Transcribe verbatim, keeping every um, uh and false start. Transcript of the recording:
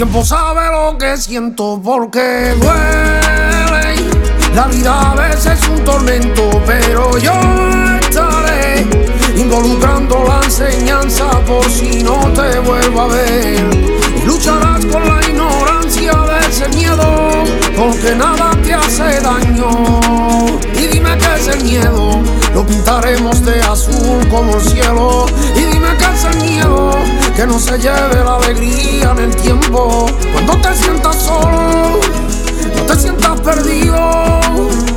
Tiempo sabe lo que siento porque duele. La vida a veces es un tormento, pero yo estaré involucrando la enseñanza por si no te vuelvo a ver. Y lucharás con la ignorancia de ese miedo, porque nada te hace daño. Y dime qué es el miedo, lo pintaremos de azul como el cielo. Y dime qué es el miedo, que no se lleve la alegría en el tiempo. Cuando te sientas solo, no te sientas perdido.